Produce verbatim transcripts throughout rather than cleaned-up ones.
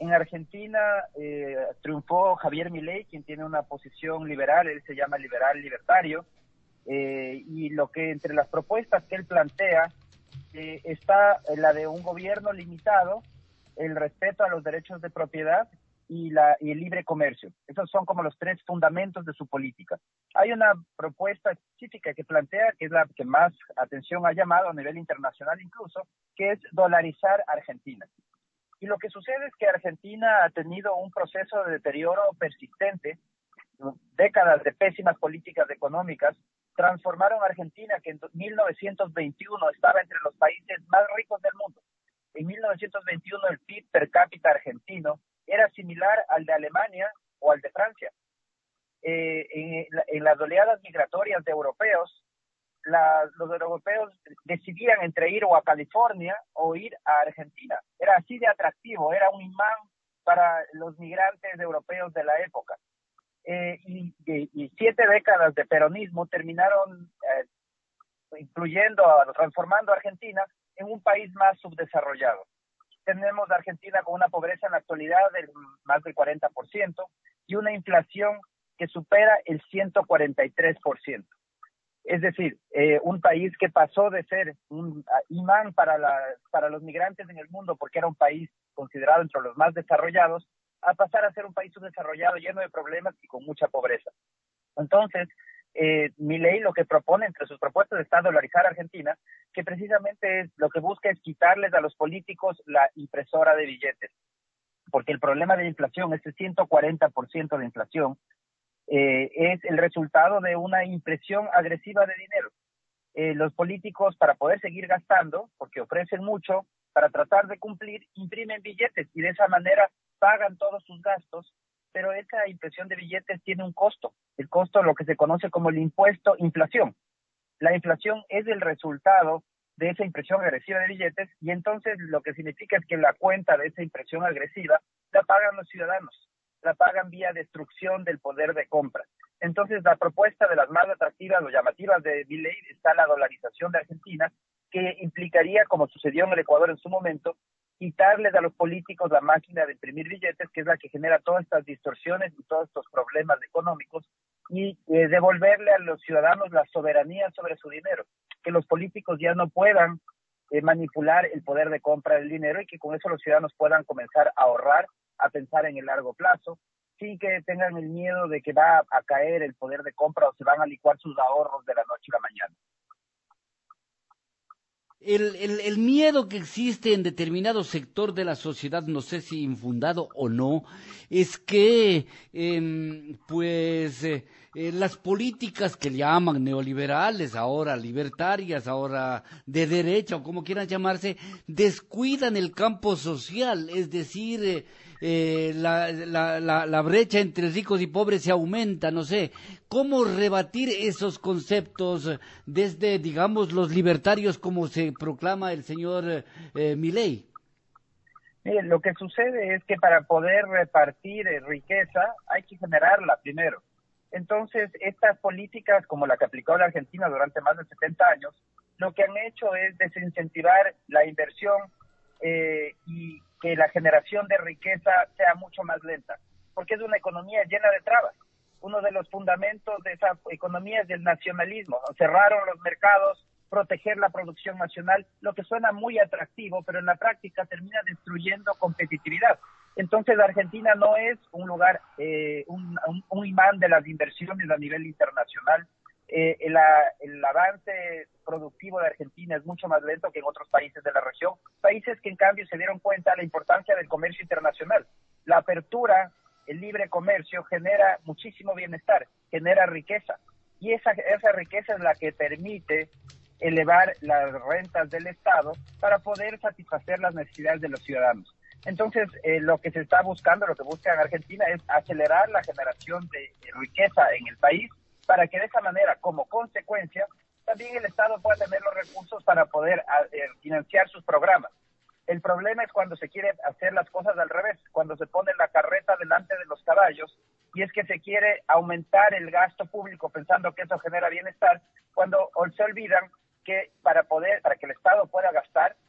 En Argentina eh, triunfó Javier Milei, quien tiene una posición liberal, él se llama liberal libertario, eh, y lo que entre las propuestas que él plantea eh, está la de un gobierno limitado, el respeto a los derechos de propiedad y, la, y el libre comercio. Esos son como los tres fundamentos de su política. Hay una propuesta específica que plantea, que es la que más atención ha llamado a nivel internacional incluso, que es dolarizar Argentina. Y lo que sucede es que Argentina ha tenido un proceso de deterioro persistente, décadas de pésimas políticas económicas, transformaron a Argentina, que en mil novecientos veintiuno estaba entre los países más ricos del mundo. En mil novecientos veintiuno el P I B per cápita argentino era similar al de Alemania o al de Francia. Eh, en, en las oleadas migratorias de europeos, la, los europeos decidían entre ir o a California o ir a Argentina. Era así de atractivo, era un imán para los migrantes europeos de la época. Eh, y, y, y siete décadas de peronismo terminaron eh, incluyendo, transformando a Argentina en un país más subdesarrollado. Tenemos a Argentina con una pobreza en la actualidad de más del cuarenta por ciento y una inflación que supera el ciento cuarenta y tres por ciento. Es decir, eh, un país que pasó de ser un uh, imán para, la, para los migrantes en el mundo porque era un país considerado entre los más desarrollados, a pasar a ser un país subdesarrollado lleno de problemas y con mucha pobreza. Entonces, eh, Milei lo que propone entre sus propuestas está dolarizar a Argentina, que precisamente es, lo que busca es quitarles a los políticos la impresora de billetes, porque el problema de la inflación, ese ciento cuarenta por ciento de inflación, eh, es el resultado de una impresión agresiva de dinero. Eh, los políticos, para poder seguir gastando, porque ofrecen mucho, para tratar de cumplir, imprimen billetes y de esa manera pagan todos sus gastos, pero esa impresión de billetes tiene un costo, el costo lo que se conoce como el impuesto inflación. La inflación es el resultado de esa impresión agresiva de billetes y entonces lo que significa es que la cuenta de esa impresión agresiva la pagan los ciudadanos, la pagan vía destrucción del poder de compra. Entonces la propuesta de las más atractivas o llamativas de Milei está la dolarización de Argentina, que implicaría, como sucedió en el Ecuador en su momento, quitarles a los políticos la máquina de imprimir billetes, que es la que genera todas estas distorsiones y todos estos problemas económicos, y eh, devolverle a los ciudadanos la soberanía sobre su dinero, que los políticos ya no puedan eh, manipular el poder de compra del dinero y que con eso los ciudadanos puedan comenzar a ahorrar, a pensar en el largo plazo, sin que tengan el miedo de que va a caer el poder de compra o se van a licuar sus ahorros de la noche a la mañana. El, el, el miedo que existe en determinado sector de la sociedad, no sé si infundado o no, es que eh, pues eh, eh, las políticas que llaman neoliberales, ahora libertarias, ahora de derecha o como quieran llamarse, descuidan el campo social, es decir, eh, eh, la, la, la, la brecha entre ricos y pobres se aumenta, no sé. ¿Cómo rebatir esos conceptos desde, digamos, los libertarios como se proclama el señor eh, Milei? Mire, lo que sucede es que para poder repartir eh, riqueza hay que generarla primero. Entonces, estas políticas, como la que aplicó la Argentina durante más de setenta años, lo que han hecho es desincentivar la inversión eh, y que la generación de riqueza sea mucho más lenta, porque es una economía llena de trabas. Uno de los fundamentos de esa economía es el nacionalismo. Cerraron los mercados, proteger la producción nacional, lo que suena muy atractivo, pero en la práctica termina destruyendo competitividad. Entonces Argentina no es un lugar, eh, un, un, un imán de las inversiones a nivel internacional. Eh, el, el avance productivo de Argentina es mucho más lento que en otros países de la región, países que en cambio se dieron cuenta de la importancia del comercio internacional. La apertura, el libre comercio genera muchísimo bienestar, genera riqueza, y esa, esa riqueza es la que permite elevar las rentas del Estado para poder satisfacer las necesidades de los ciudadanos. Entonces, eh, lo que se está buscando, lo que busca en Argentina es acelerar la generación de, de riqueza en el país para que de esa manera, como consecuencia, también el Estado pueda tener los recursos para poder a, eh, financiar sus programas. El problema es cuando se quiere hacer las cosas al revés, cuando se pone la carreta delante de los caballos, y es que se quiere aumentar el gasto público pensando que eso genera bienestar, cuando se olvidan que para poder, para que el Estado pueda gastar,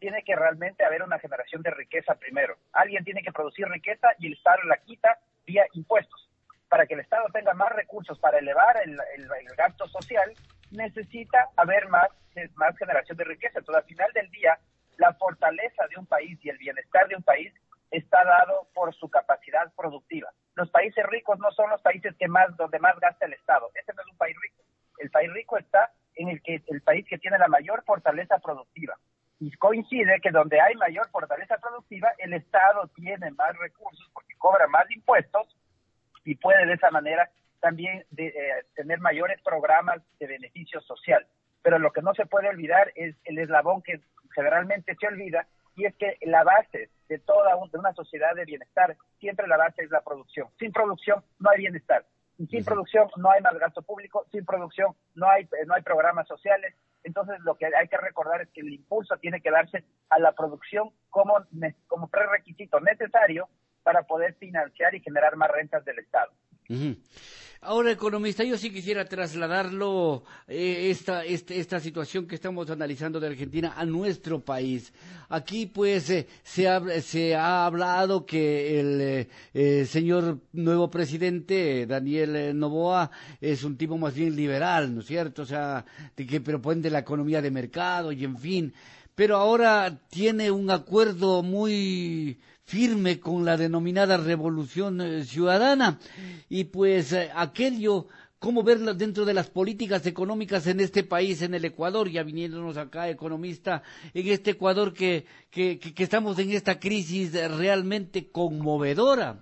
tiene que realmente haber una generación de riqueza primero. Alguien tiene que producir riqueza y el Estado la quita vía impuestos. Para que el Estado tenga más recursos para elevar el, el, el gasto social, necesita haber más, más generación de riqueza. Entonces, al final del día, la fortaleza de un país y el bienestar de un país está dado por su capacidad productiva. Los países ricos no son los países que más, donde más gasta el Estado. Ese no es un país rico. El país rico está en el que el país que tiene la mayor fortaleza productiva. Y coincide que donde hay mayor fortaleza productiva, el Estado tiene más recursos porque cobra más impuestos y puede de esa manera también de, eh, tener mayores programas de beneficio social. Pero lo que no se puede olvidar es el eslabón que generalmente se olvida, y es que la base de toda un, de una sociedad de bienestar, siempre la base es la producción. Sin producción no hay bienestar. Y sin uh-huh. producción no hay más gasto público, sin producción no hay, no hay programas sociales. Entonces lo que hay que recordar es que el impulso tiene que darse a la producción como, como prerequisito necesario para poder financiar y generar más rentas del Estado. Uh-huh. Ahora, economista, yo sí quisiera trasladarlo, eh, esta, este, esta situación que estamos analizando de Argentina a nuestro país. Aquí, pues, eh, se, ha, se ha hablado que el eh, eh, señor nuevo presidente, Daniel Noboa, es un tipo más bien liberal, ¿no es cierto? O sea, de que propone la economía de mercado y en fin. Pero ahora tiene un acuerdo muy firme con la denominada Revolución eh, Ciudadana, y pues eh, aquello, cómo verlo dentro de las políticas económicas en este país, en el Ecuador, ya viniéndonos acá, economista, en este Ecuador que, que, que, que estamos en esta crisis realmente conmovedora.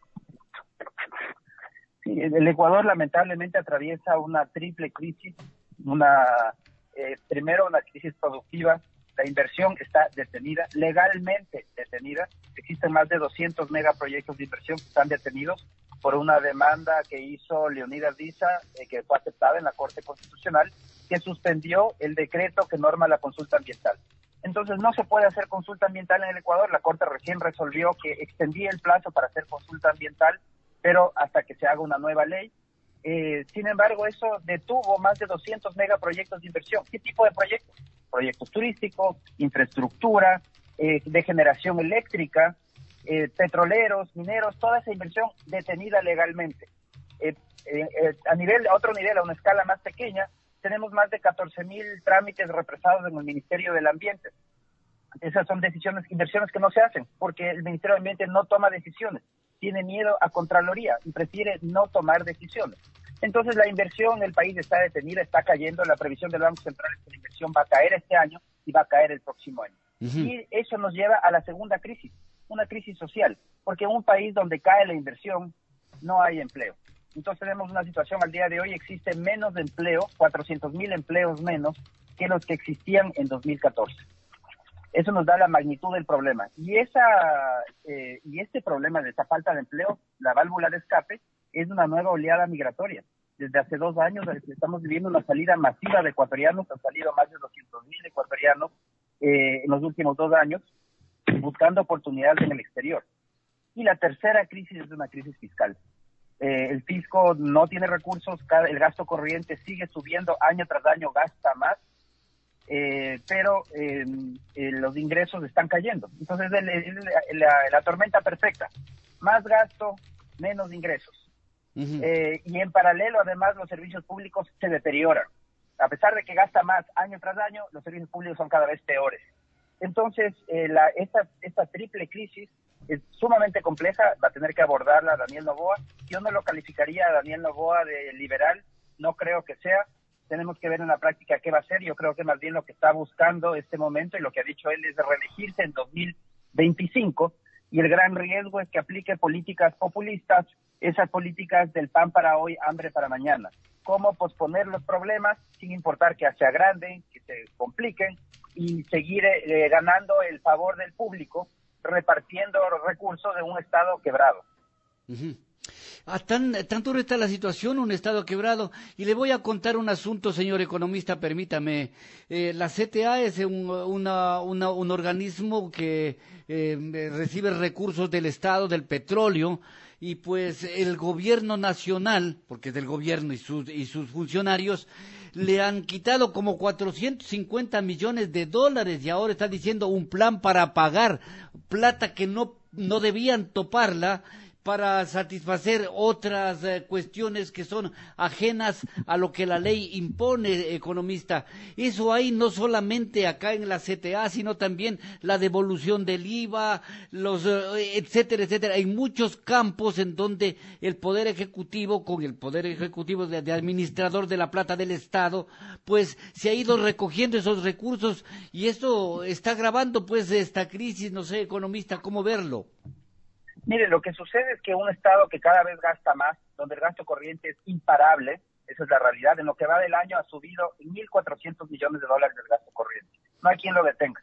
Sí, el Ecuador lamentablemente atraviesa una triple crisis, una eh, primero una crisis productiva. La inversión está detenida, legalmente detenida. Existen más de doscientos megaproyectos de inversión que están detenidos por una demanda que hizo Leonidas Diza, eh, que fue aceptada en la Corte Constitucional, que suspendió el decreto que norma la consulta ambiental. Entonces no se puede hacer consulta ambiental en el Ecuador. La Corte recién resolvió que extendía el plazo para hacer consulta ambiental, pero hasta que se haga una nueva ley. Eh, sin embargo, eso detuvo más de doscientos megaproyectos de inversión. ¿Qué tipo de proyectos? Proyectos turísticos, infraestructura, eh, de generación eléctrica, eh, petroleros, mineros, toda esa inversión detenida legalmente. Eh, eh, eh, a nivel, a otro nivel, a una escala más pequeña, tenemos más de catorce mil trámites represados en el Ministerio del Ambiente. Esas son decisiones, inversiones que no se hacen, porque el Ministerio del Ambiente no toma decisiones, tiene miedo a Contraloría y prefiere no tomar decisiones. Entonces la inversión en el país está detenida, está cayendo. La previsión del Banco Central es que la inversión va a caer este año y va a caer el próximo año. Uh-huh. Y eso nos lleva a la segunda crisis, una crisis social, porque en un país donde cae la inversión no hay empleo. Entonces tenemos una situación al día de hoy, existe menos de empleo, cuatrocientos mil empleos menos que los que existían en dos mil catorce. Eso nos da la magnitud del problema. Y esa eh, y este problema de esta falta de empleo, la válvula de escape, es una nueva oleada migratoria. Desde hace dos años estamos viviendo una salida masiva de ecuatorianos, han salido más de doscientos mil ecuatorianos eh, en los últimos dos años, buscando oportunidades en el exterior. Y la tercera crisis es una crisis fiscal. Eh, el fisco no tiene recursos, cada, el gasto corriente sigue subiendo, año tras año gasta más, eh, pero eh, eh, los ingresos están cayendo. Entonces es la, la tormenta perfecta, más gasto, menos ingresos. Uh-huh. Eh, y en paralelo, además, los servicios públicos se deterioran. A pesar de que gasta más año tras año, los servicios públicos son cada vez peores. Entonces, eh, la, esta, esta triple crisis es sumamente compleja, va a tener que abordarla Daniel Noboa. Yo no lo calificaría a Daniel Noboa de liberal, no creo que sea. Tenemos que ver en la práctica qué va a hacer. Yo creo que más bien lo que está buscando este momento y lo que ha dicho él es de reelegirse en dos mil veinticinco, y el gran riesgo es que aplique políticas populistas, esas políticas del pan para hoy, hambre para mañana. Cómo posponer los problemas sin importar que se agranden, que se compliquen, y seguir eh, ganando el favor del público, repartiendo recursos de un Estado quebrado. Uh-huh. Ah, tan, tan dura está la situación, un Estado quebrado. Y le voy a contar un asunto, señor economista, permítame. Eh, la C T A es un, una, una, un organismo que eh, recibe recursos del Estado, del petróleo, y pues el gobierno nacional, porque es del gobierno y sus, y sus funcionarios, le han quitado como cuatrocientos cincuenta millones de dólares y ahora está diciendo un plan para pagar plata que no, no debían toparla para satisfacer otras eh, cuestiones que son ajenas a lo que la ley impone, economista. Eso hay no solamente acá en la C T A, sino también la devolución del I V A, los, eh, etcétera, etcétera. Hay muchos campos en donde el Poder Ejecutivo, con el Poder Ejecutivo de, de administrador de la plata del Estado, pues se ha ido recogiendo esos recursos y esto está agravando pues esta crisis, no sé, economista, ¿cómo verlo? Mire, lo que sucede es que un Estado que cada vez gasta más, donde el gasto corriente es imparable, esa es la realidad, en lo que va del año ha subido en mil cuatrocientos millones de dólares el gasto corriente. No hay quien lo detenga.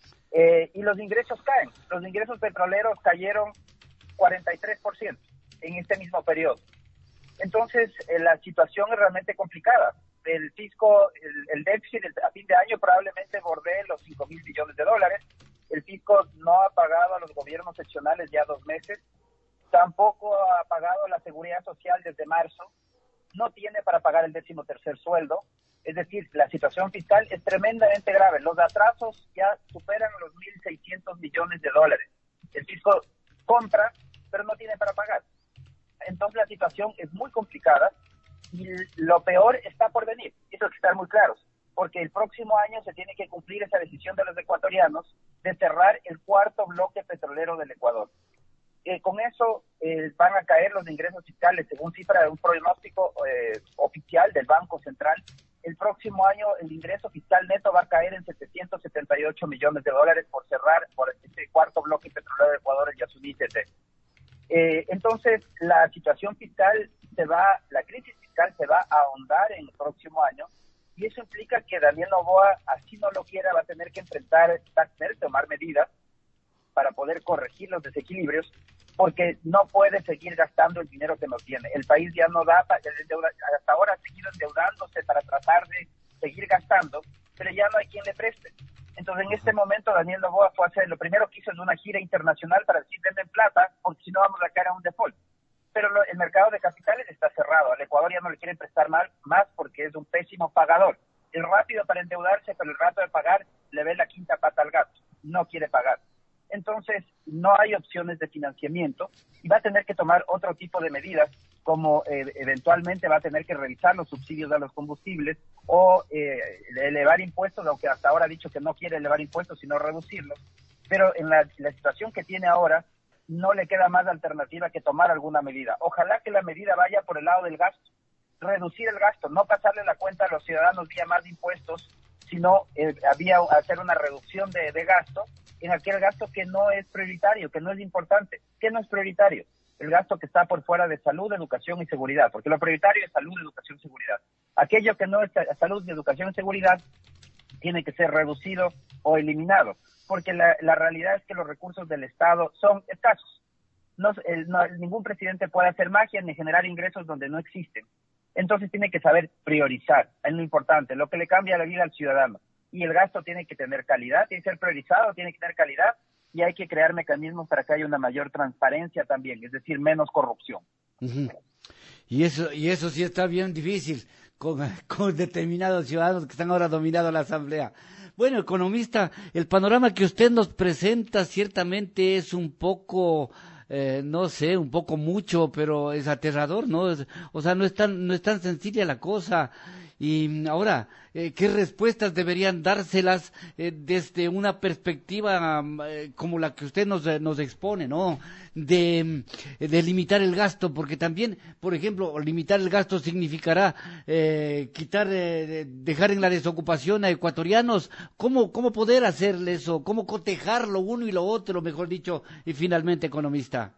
Eh, y los ingresos caen. Los ingresos petroleros cayeron cuarenta y tres por ciento en este mismo periodo. Entonces, eh, la situación es realmente complicada. El fisco, el, el déficit a fin de año probablemente bordee los cinco mil millones de dólares. El fisco no ha pagado a los gobiernos seccionales ya dos meses, tampoco ha pagado la seguridad social desde marzo, no tiene para pagar el décimo tercer sueldo, es decir, la situación fiscal es tremendamente grave, los atrasos ya superan los mil seiscientos millones de dólares, el fisco compra, pero no tiene para pagar, entonces la situación es muy complicada y lo peor está por venir, eso hay que estar muy claros, porque el próximo año se tiene que cumplir esa decisión de los ecuatorianos de cerrar el cuarto bloque petrolero del Ecuador. Eh, con eso eh, van a caer los ingresos fiscales, según cifra de un pronóstico eh, oficial del Banco Central. El próximo año el ingreso fiscal neto va a caer en setecientos setenta y ocho millones de dólares por cerrar por este cuarto bloque petrolero del Ecuador, el Yasuní T T. Eh, entonces, la situación fiscal se va, la crisis fiscal se va a ahondar en el próximo año. Y eso implica que Daniel Noboa, así no lo quiera, va a tener que enfrentar, va a tener que tomar medidas para poder corregir los desequilibrios, porque no puede seguir gastando el dinero que no tiene. El país ya no da, hasta ahora ha seguido endeudándose para tratar de seguir gastando, pero ya no hay quien le preste. Entonces, en este momento, Daniel Noboa fue a hacer, lo primero que hizo es una gira internacional para decir, denme plata, porque si no vamos a caer a un default. Pero lo, el mercado de capitales está cerrado. Al Ecuador ya no le quieren prestar más, más porque es un pésimo pagador. Es rápido para endeudarse, pero el rato de pagar le ve la quinta pata al gato. No quiere pagar. Entonces, no hay opciones de financiamiento y va a tener que tomar otro tipo de medidas, como eh, eventualmente va a tener que revisar los subsidios a los combustibles o eh, elevar impuestos, aunque hasta ahora ha dicho que no quiere elevar impuestos, sino reducirlos. Pero en la, la situación que tiene ahora, no le queda más alternativa que tomar alguna medida. Ojalá que la medida vaya por el lado del gasto, reducir el gasto, no pasarle la cuenta a los ciudadanos vía más impuestos, sino eh, había hacer una reducción de, de gasto en aquel gasto que no es prioritario, que no es importante. ¿Qué no es prioritario? El gasto que está por fuera de salud, educación y seguridad, porque lo prioritario es salud, educación y seguridad. Aquello que no es salud, educación y seguridad tiene que ser reducido o eliminado, porque la, la realidad es que los recursos del Estado son escasos. No, el, no, ningún presidente puede hacer magia ni generar ingresos donde no existen. Entonces tiene que saber priorizar, es lo importante, lo que le cambia la vida al ciudadano. Y el gasto tiene que tener calidad, tiene que ser priorizado, tiene que tener calidad, y hay que crear mecanismos para que haya una mayor transparencia también, es decir, menos corrupción. Uh-huh. Y eso, y eso sí está bien difícil con, con determinados ciudadanos que están ahora dominando la Asamblea. Bueno, economista, el panorama que usted nos presenta ciertamente es un poco, eh, no sé, un poco mucho, pero es aterrador, ¿no? Es, o sea, no es tan, no es tan sencilla la cosa. Y ahora, eh, ¿qué respuestas deberían dárselas eh, desde una perspectiva eh, como la que usted nos, nos expone, ¿no? De, de limitar el gasto, porque también, por ejemplo, limitar el gasto significará eh, quitar, eh, dejar en la desocupación a ecuatorianos. ¿Cómo, cómo poder hacerle eso? ¿Cómo cotejar lo uno y lo otro, mejor dicho, y finalmente, economista?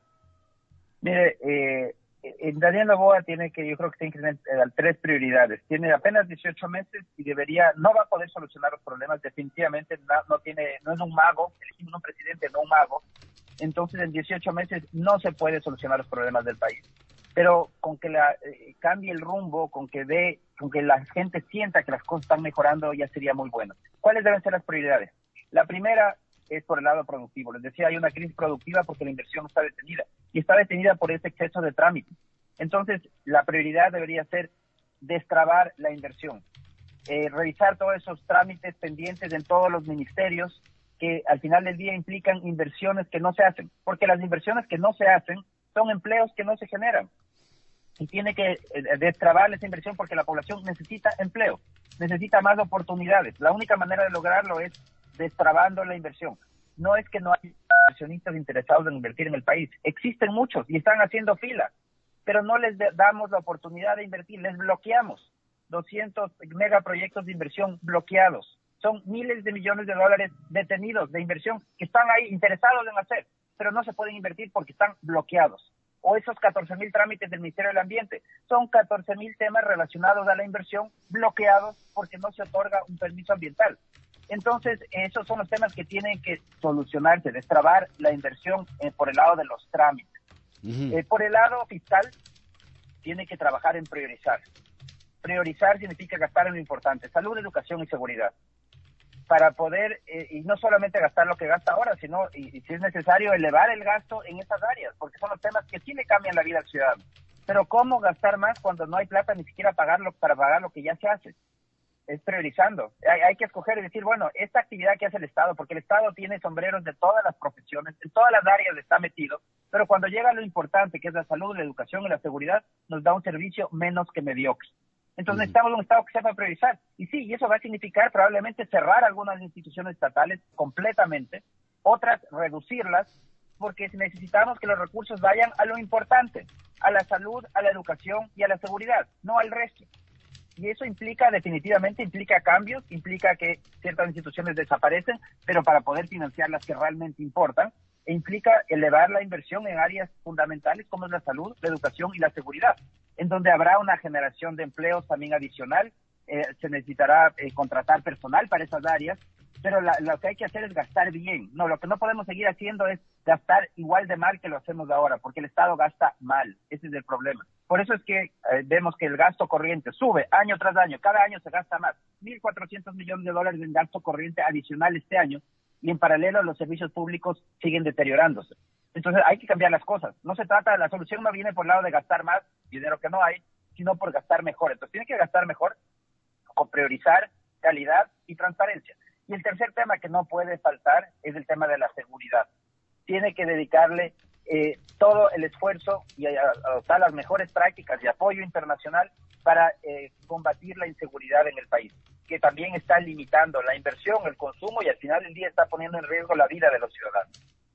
Mire, eh... Daniel Noboa tiene que, yo creo que tiene que tener eh, tres prioridades. Tiene apenas dieciocho meses y debería, no va a poder solucionar los problemas, definitivamente no, no tiene, no es un mago, elegimos un presidente, no un mago. Entonces en dieciocho meses no se puede solucionar los problemas del país. pero con que la eh, cambie el rumbo, con que dé, con que la gente sienta que las cosas están mejorando, ya sería muy bueno. ¿Cuáles deben ser las prioridades? La primera es por el lado productivo. Les decía, hay una crisis productiva porque la inversión está detenida, y está detenida por ese exceso de trámites. Entonces, la prioridad debería ser destrabar la inversión, eh, revisar todos esos trámites pendientes en todos los ministerios que al final del día implican inversiones que no se hacen, porque las inversiones que no se hacen son empleos que no se generan. Y tiene que eh, destrabar esa inversión porque la población necesita empleo, necesita más oportunidades. La única manera de lograrlo es destrabando la inversión. No es que no hay inversionistas interesados en invertir en el país, existen muchos y están haciendo fila, pero no les damos la oportunidad de invertir, les bloqueamos. doscientos megaproyectos de inversión bloqueados. Son miles de millones de dólares detenidos de inversión que están ahí interesados en hacer, pero no se pueden invertir porque están bloqueados. O esos catorce mil trámites del Ministerio del Ambiente, son catorce mil temas relacionados a la inversión bloqueados porque no se otorga un permiso ambiental. Entonces, esos son los temas que tienen que solucionarse, destrabar la inversión eh, por el lado de los trámites. Uh-huh. Eh, por el lado fiscal, tiene que trabajar en priorizar. Priorizar significa gastar en lo importante, salud, educación y seguridad. Para poder, eh, y no solamente gastar lo que gasta ahora, sino, y, y si es necesario, elevar el gasto en esas áreas, porque son los temas que sí le cambian la vida al ciudadano. Pero ¿cómo gastar más cuando no hay plata ni siquiera pagarlo, para pagar lo que ya se hace? Es priorizando. Hay, hay que escoger y decir, bueno, esta actividad que hace el Estado, porque el Estado tiene sombreros de todas las profesiones, en todas las áreas está metido, pero cuando llega lo importante, que es la salud, la educación y la seguridad, nos da un servicio menos que mediocre. Entonces uh-huh. necesitamos un Estado que sepa priorizar. Y sí, y eso va a significar probablemente cerrar algunas instituciones estatales completamente, otras reducirlas, porque necesitamos que los recursos vayan a lo importante, a la salud, a la educación y a la seguridad, no al resto. Y eso implica, definitivamente, implica cambios, implica que ciertas instituciones desaparecen, pero para poder financiar las que realmente importan, e implica elevar la inversión en áreas fundamentales como es la salud, la educación y la seguridad, en donde habrá una generación de empleos también adicional, eh, se necesitará eh, contratar personal para esas áreas, pero la, lo que hay que hacer es gastar bien. No, lo que no podemos seguir haciendo es gastar igual de mal que lo hacemos ahora, porque el Estado gasta mal, ese es el problema. Por eso es que eh, vemos que el gasto corriente sube año tras año, cada año se gasta más, mil cuatrocientos millones de dólares en gasto corriente adicional este año, y en paralelo los servicios públicos siguen deteriorándose. Entonces hay que cambiar las cosas. No se trata, la solución no viene por el lado de gastar más, dinero que no hay, sino por gastar mejor. Entonces tiene que gastar mejor con priorizar calidad y transparencia. Y el tercer tema que no puede faltar es el tema de la seguridad. Tiene que dedicarle eh, todo el esfuerzo y adoptar las mejores prácticas de apoyo internacional para eh, combatir la inseguridad en el país, que también está limitando la inversión, el consumo y al final del día está poniendo en riesgo la vida de los ciudadanos.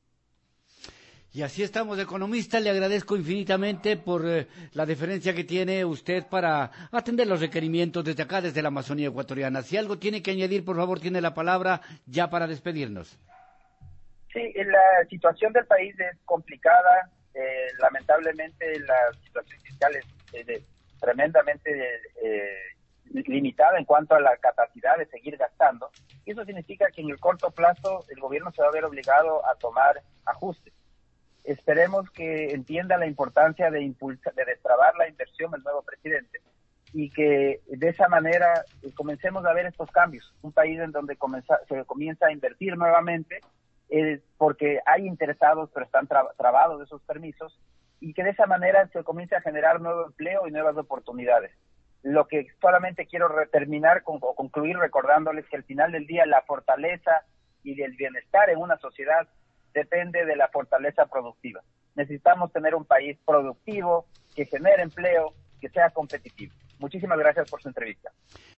Y así estamos, economista. Le agradezco infinitamente por eh, la deferencia que tiene usted para atender los requerimientos desde acá, desde la Amazonía ecuatoriana. Si algo tiene que añadir, por favor, tiene la palabra ya para despedirnos. Sí, la situación del país es complicada. Eh, lamentablemente, la situación fiscal es eh, de, tremendamente eh, limitada en cuanto a la capacidad de seguir gastando. Y eso significa que en el corto plazo el gobierno se va a ver obligado a tomar ajustes. Esperemos que entienda la importancia de impulsar, de destrabar la inversión el nuevo presidente y que de esa manera eh, comencemos a ver estos cambios. Un país en donde comienza, se comienza a invertir nuevamente eh, porque hay interesados pero están tra- trabados esos permisos y que de esa manera se comience a generar nuevo empleo y nuevas oportunidades. Lo que solamente quiero re- terminar con, o concluir recordándoles que al final del día la fortaleza y el bienestar en una sociedad depende de la fortaleza productiva. Necesitamos tener un país productivo, que genere empleo, que sea competitivo. Muchísimas gracias por su entrevista.